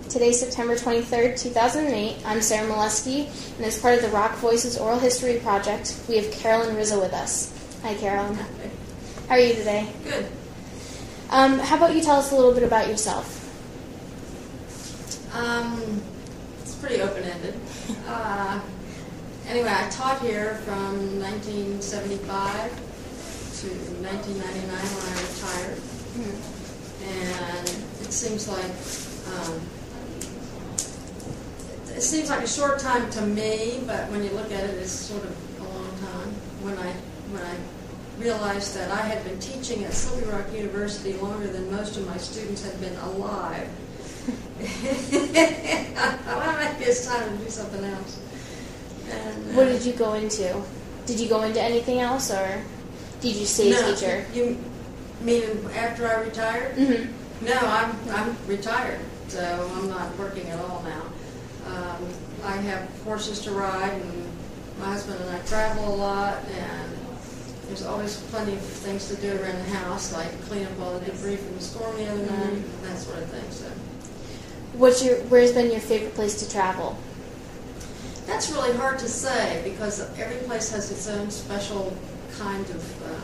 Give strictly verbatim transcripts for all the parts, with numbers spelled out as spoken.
Today's September twenty-third, two thousand eight. I'm Sarah Molesky, and as part of the Rock Voices Oral History Project, we have Carolyn Rizzo with us. Hi, Carolyn. Hi. How are you today? Good. Um, how about you tell us a little bit about yourself? Um, it's pretty open-ended. uh, anyway, I taught here from nineteen seventy-five to nineteen ninety-nine when I retired. Mm-hmm. And it seems like um, it, it seems like a short time to me, but when you look at it, it's sort of a long time. When I when I realized that I had been teaching at Slippery Rock University longer than most of my students had been alive. Well, maybe it's time to do something else. And, uh, what did you go into? Did you go into anything else, or did you stay no, a teacher? You mean after I retired? Mm-hmm. No, I'm I'm retired, so I'm not working at all now. Um, I have horses to ride, and my husband and I travel a lot, and there's always plenty of things to do around the house, like clean up all the debris from the storm the other night, mm-hmm. that sort of thing. So, what's your where's been your favorite place to travel? That's really hard to say because every place has its own special kind of uh,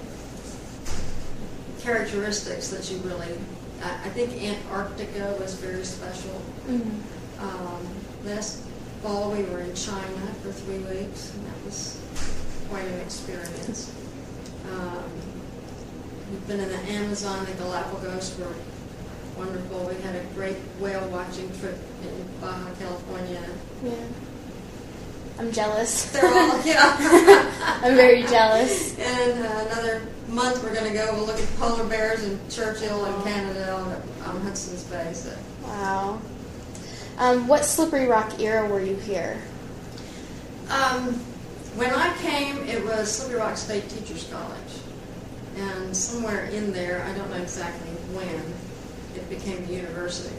characteristics that you really. I, I think Antarctica was very special. Mm-hmm. Um, last fall we were in China for three weeks, and that was quite an experience. Um, we've been in the Amazon, the Galapagos were wonderful. We had a great whale watching trip in Baja California. Yeah. I'm jealous. They're all, yeah. I'm very jealous. And uh, another month we're going to go we'll look at polar bears in Churchill and Canada on, on Hudson's Bay. So. Wow. Um, what Slippery Rock era were you here? Um, when I came, it was Slippery Rock State Teachers College. And somewhere in there, I don't know exactly when, it became a university.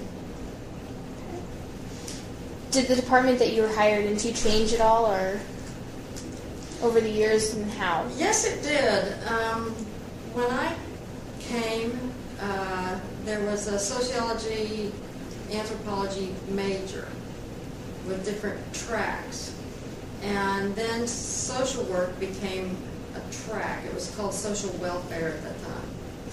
Did the department that you were hired into change at all, or over the years, and how? Yes, it did. Um, when I came, uh, there was a sociology, anthropology major with different tracks. And then social work became a track. It was called social welfare at that time.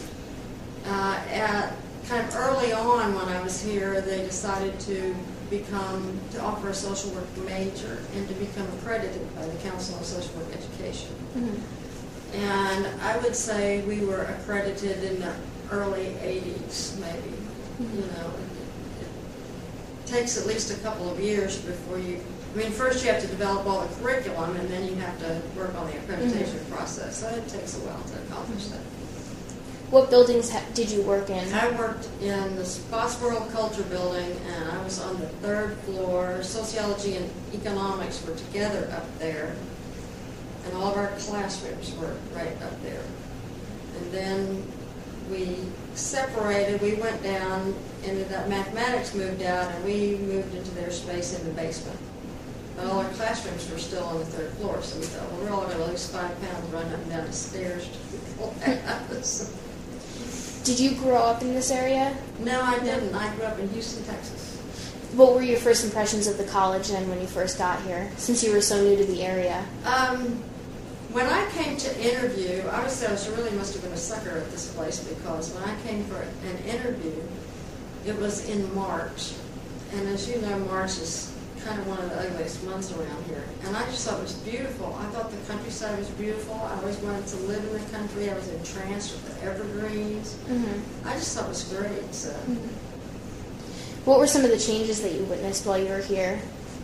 Uh, at kind of early on when I was here, they decided to become, to offer a social work major and to become accredited by the Council on Social Work Education. Mm-hmm. And I would say we were accredited in the early eighties, maybe. Mm-hmm. You know, it, it takes at least a couple of years before you, I mean, first you have to develop all the curriculum and then you have to work on the accreditation mm-hmm. process. So it takes a while to accomplish that. What buildings ha- did you work in? I worked in the Spotsboro Culture Building, and I was on the third floor. Sociology and economics were together up there, and all of our classrooms were right up there. And then we separated. We went down, ended up mathematics moved out, and we moved into their space in the basement. But all our classrooms were still on the third floor, so we thought, well, we're all going to lose five pounds running up and down the stairs to pull that out. Did you grow up in this area? No, I didn't. I grew up in Houston, Texas. What were your first impressions of the college then when you first got here, since you were so new to the area? Um, when I came to interview, obviously I was really must have been a sucker at this place because when I came for an interview, it was in March. And as you know, March is kind of one of the ugliest months around here. And I just thought it was beautiful. I thought the countryside was beautiful. I always wanted to live in the country. I was entranced with the evergreens. Mm-hmm. I just thought it was great. So. Mm-hmm. What were some of the changes that you witnessed while you were here?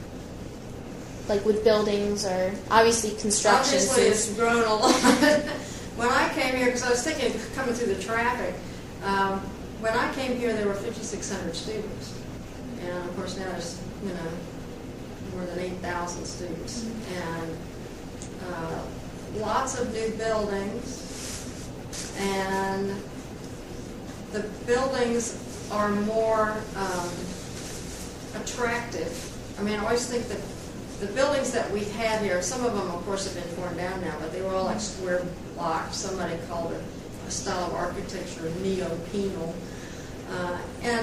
Like with buildings or obviously construction? Obviously it's grown a lot. When I came here, because I was thinking coming through the traffic, um, when I came here there were fifty-six hundred students. And of course now there's, you know, more than eight thousand students, mm-hmm. and uh, lots of new buildings, and the buildings are more um, attractive. I mean, I always think that the buildings that we had here, some of them, of course, have been torn down now, but they were all like square blocks. Somebody called it a style of architecture neo-penal. Uh, and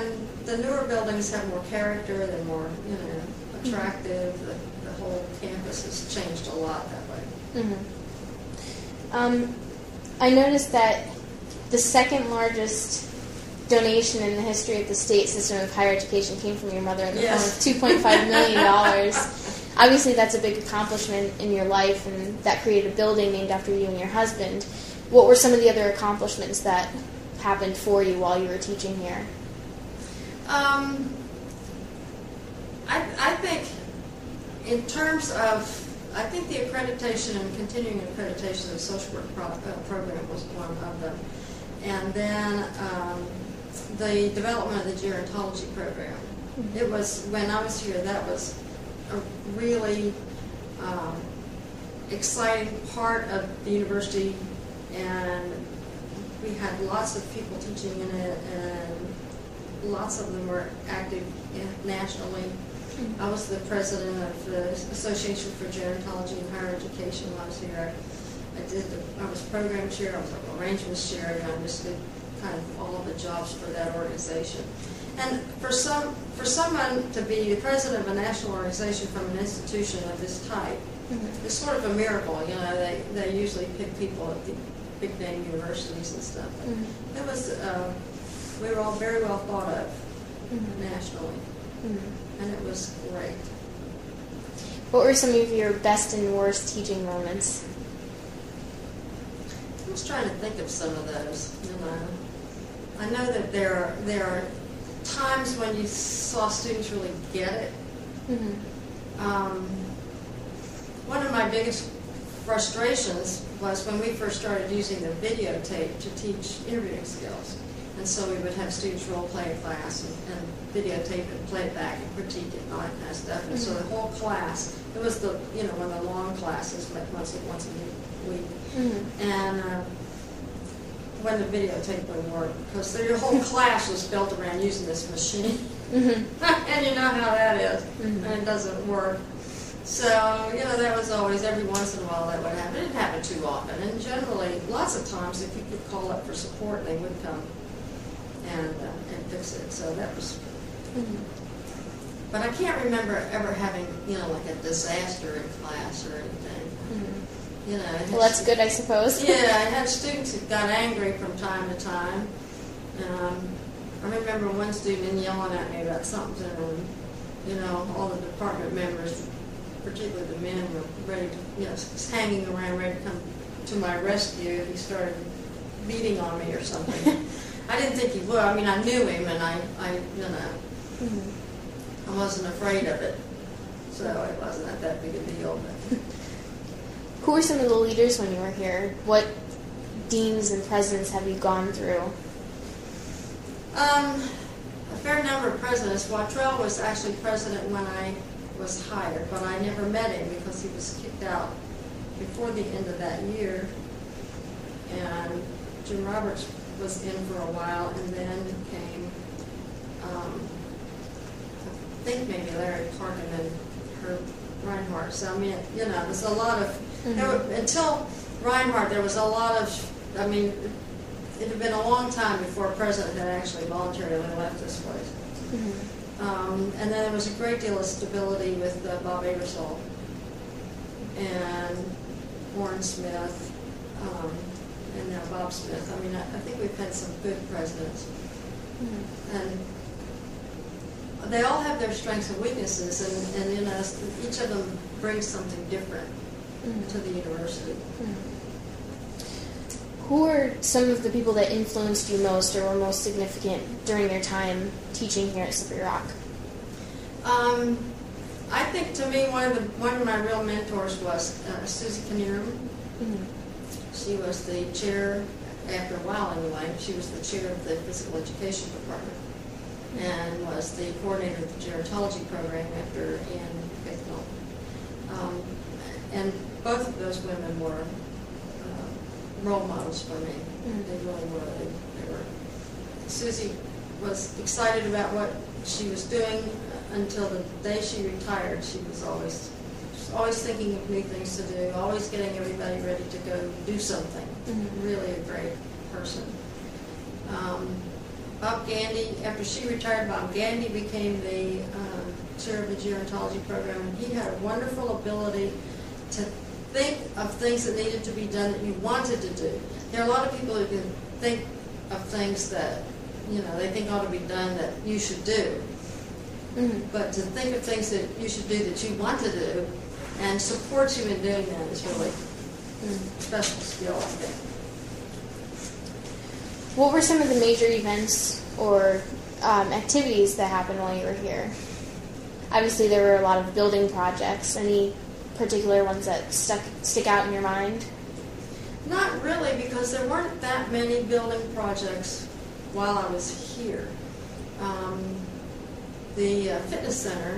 the newer buildings have more character, they're more, you know, attractive. The, the whole campus has changed a lot that way. Mm-hmm. Um, I noticed that the second largest donation in the history of the state system of higher education came from your mother in the Yes. form of two point five million dollars. Obviously, that's a big accomplishment in your life, and that created a building named after you and your husband. What were some of the other accomplishments that happened for you while you were teaching here? Um, I, I think in terms of, I think the accreditation and continuing accreditation of the social work pro, uh, program was one of them. And then um, the development of the gerontology program. Mm-hmm. It was, when I was here, that was a really um, exciting part of the university, and we had lots of people teaching in it, and lots of them were active nationally. Mm-hmm. I was the president of the Association for Gerontology and Higher Education when I was here. I did. The, I was program chair. I was arrangements chair, and I just did kind of all of the jobs for that organization. And for some, for someone to be the president of a national organization from an institution of this type, mm-hmm. is sort of a miracle. You know, they they usually pick people at the big name universities and stuff. But mm-hmm. it was. Uh, we were all very well thought of mm-hmm. nationally, mm-hmm. and it was great. What were some of your best and worst teaching moments? I was trying to think of some of those. You know, I know that there are, there are times when you saw students really get it. Mm-hmm. Um, one of my biggest frustrations was when we first started using the videotape to teach interviewing skills. And so we would have students role play a class and, and videotape it and play it back and critique it and all that kind of stuff. And mm-hmm. so the whole class, it was the, you know, one of the long classes, like once, once a week. Mm-hmm. And uh, when the videotape wouldn't work, because the whole class was built around using this machine. Mm-hmm. And you know how that is, mm-hmm. and it doesn't work. So, you know, that was always, every once in a while that would happen. It didn't happen too often. And generally, lots of times, if you could call up for support, they would come and uh, and fix it. So that was, mm-hmm. but I can't remember ever having, you know, like a disaster in class or anything. Mm-hmm. You know. Well, that's good, I suppose. Yeah, I had students who got angry from time to time. Um, I remember one student yelling at me about something, and you know, all the department members, particularly the men, were ready to, you know, hanging around, ready to come to my rescue if he started beating on me or something. I didn't think he would. I mean, I knew him, and I, I you know, mm-hmm. I wasn't afraid of it, so it wasn't that big a deal. But. Who were some of the leaders when you were here? What deans and presidents have you gone through? Um, a fair number of presidents. Watrell was actually president when I was hired, but I never met him because he was kicked out before the end of that year. And Jim Roberts was in for a while, and then came, um, I think maybe Larry Clark and then Herb Reinhardt. So I mean, you know, there's a lot of mm-hmm. there were, until Reinhardt, there was a lot of. I mean, it had been a long time before a president had actually voluntarily left this place. Mm-hmm. Um, and then there was a great deal of stability with uh, Bob Abersol and Warren Smith. Um, and now Bob Smith. I mean, I, I think we've had some good presidents. Mm-hmm. And they all have their strengths and weaknesses, and, and you know, each of them brings something different mm-hmm. to the university. Mm-hmm. Who are some of the people that influenced you most or were most significant during your time teaching here at Slippery Rock? Um, I think to me one of the one of my real mentors was uh, Susie Knierim. Mm-hmm. She was the chair, after a while anyway, she was the chair of the physical education department and was the coordinator of the gerontology program after Ann Bicknell. Um, and both of those women were uh, role models for me. Mm-hmm. They really were. They, they were. Susie was excited about what she was doing until the day she retired. She was always always thinking of new things to do, always getting everybody ready to go do something. Mm-hmm. Really a great person. Um, Bob Gandy, after she retired, Bob Gandy became the um, chair of the gerontology program, and he had a wonderful ability to think of things that needed to be done that you wanted to do. There are a lot of people who can think of things that, you know, they think ought to be done that you should do. Mm-hmm. But to think of things that you should do that you want to do and support you in doing that is really mm-hmm. a special skill, I think. What were some of the major events or um, activities that happened while you were here? Obviously, there were a lot of building projects. Any particular ones that stuck stick out in your mind? Not really, because there weren't that many building projects while I was here. Um, the uh, fitness center,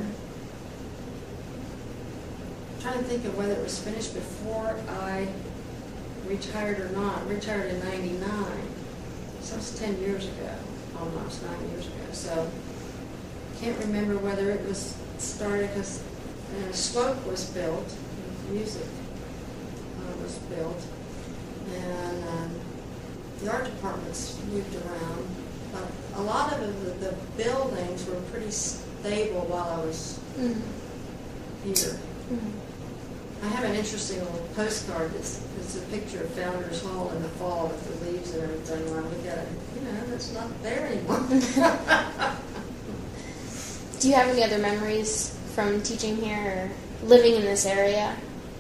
I'm trying to think of whether it was finished before I retired or not. I retired in ninety-nine. So it's ten years ago, almost nine years ago. So I can't remember whether it was started because uh, Swope was built, music uh, was built, and um, the art departments moved around. But a lot of the, the buildings were pretty stable while I was mm-hmm. here. Mm-hmm. I have an interesting little postcard that's it's a picture of Founders Hall in the fall with the leaves and everything. When I look at it, you know, that's not there anymore. Do you have any other memories from teaching here or living in this area?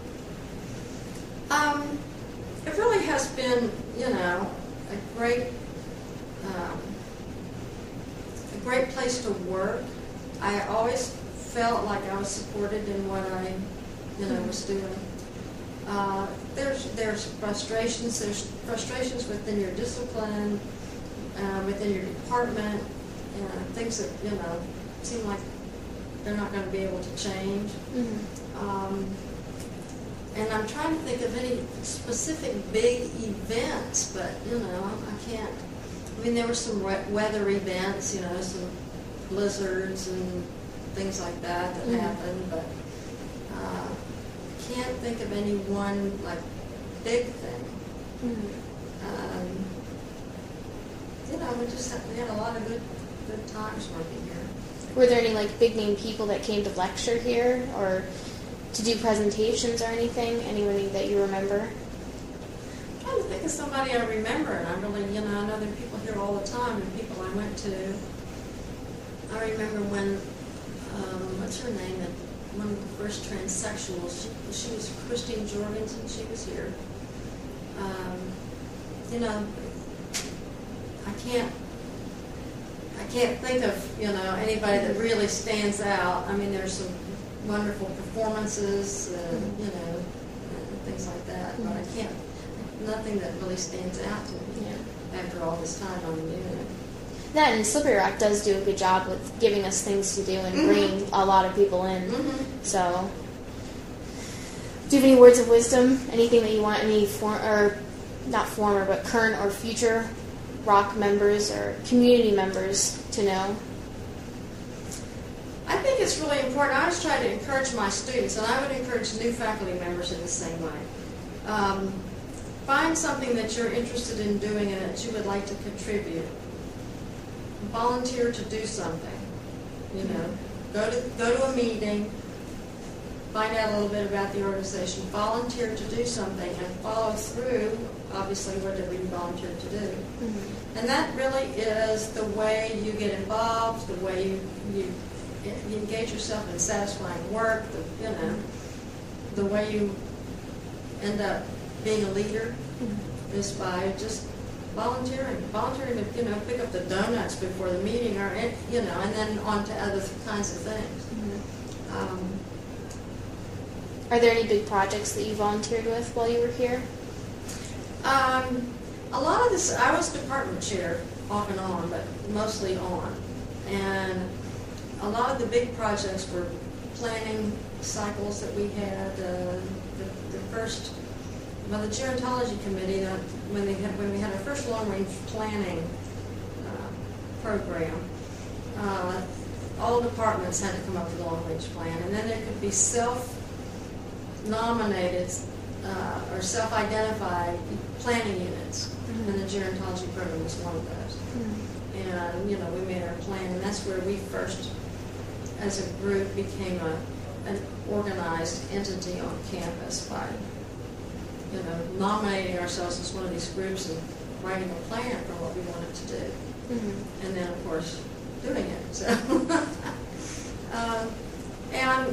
Um, it really has been, you know, a great, um, a great place to work. I always felt like I was supported in what I, you know, was doing. Uh, there's there's frustrations. There's frustrations within your discipline, uh, within your department, and things that you know seem like they're not going to be able to change. Mm-hmm. Um, and I'm trying to think of any specific big events, but you know I can't. I mean, there were some weather events, you know, some blizzards and things like that that mm-hmm. happened, but. Uh, can't think of any one like big thing. Mm-hmm. Um, you know, we just had, we had a lot of good good times working here. Were there any like big name people that came to lecture here or to do presentations or anything? Anyone that you remember? I'm trying to think of somebody I remember, and I really, you know, I know there are people here all the time and people I went to. I remember when um, what's her name? That one of the first transsexuals, she, she was Christine Jorgensen, she was here. Um, you know, I can't, I can't think of, you know, anybody that really stands out. I mean, there's some wonderful performances, uh, you know, and things like that, but I can't, nothing that really stands out to me yeah. after all this time on the unit. That and Slippery Rock does do a good job with giving us things to do and mm-hmm. bringing a lot of people in. Mm-hmm. So, do you have any words of wisdom? Anything that you want any form or not former but current or future Rock members or community members to know? I think it's really important. I always try to encourage my students, and I would encourage new faculty members in the same way. Um, find something that you're interested in doing and that you would like to contribute. Volunteer to do something, you know, go to go to a meeting, find out a little bit about the organization, volunteer to do something, and follow through, obviously, whatever you volunteered to do. Mm-hmm. And that really is the way you get involved, the way you, you, you engage yourself in satisfying work, the, you know, the way you end up being a leader mm-hmm. is by just volunteering, volunteering to, you know, pick up the donuts before the meeting, or, you know, and then on to other kinds of things. Mm-hmm. um, Are there any big projects that you volunteered with while you were here? Um, a lot of this, I was department chair off and on, but mostly on. And a lot of the big projects were planning cycles that we had. Uh, the, the first Well, the gerontology committee, uh, when they had when we had our first long-range planning uh, program, uh, all departments had to come up with a long-range plan, and then there could be self-nominated uh, or self-identified planning units, mm-hmm. and the gerontology program was one of those. Mm-hmm. and you know, we made our plan, and that's where we first, as a group, became a an organized entity on campus by, you know, nominating ourselves as one of these groups and writing a plan for what we wanted to do, mm-hmm. and then of course doing it. So, um, and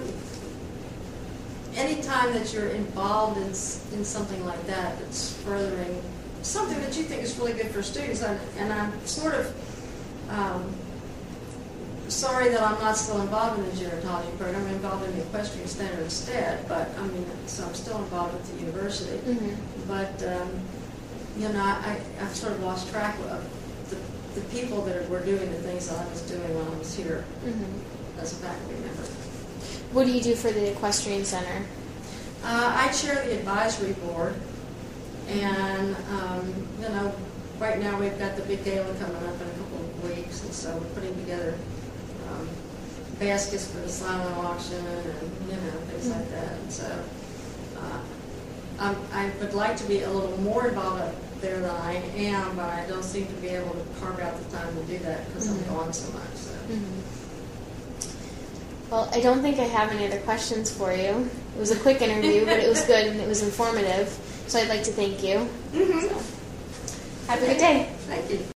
anytime that you're involved in in something like that, that's furthering something that you think is really good for students, and, and I'm sort of um, sorry that I'm not still involved in the gerontology program. I'm involved in the equestrian center instead, but I mean, so I'm still involved with the university. Mm-hmm. But um, you know, I, I've sort of lost track of the, the people that were doing the things that I was doing when I was here mm-hmm. as a faculty member. What do you do for the equestrian center? Uh, I chair the advisory board, and um, you know, right now we've got the big gala coming up in a couple of weeks, and so we're putting together um, baskets for the silent auction and you know things mm-hmm. like that. And so uh, I'm, I would like to be a little more involved up there than I am, but I don't seem to be able to carve out the time to do that because mm-hmm. I'm gone so much. So. Mm-hmm. Well, I don't think I have any other questions for you. It was a quick interview, but it was good and it was informative. So I'd like to thank you. Mm-hmm. So, have a good day. Thank you.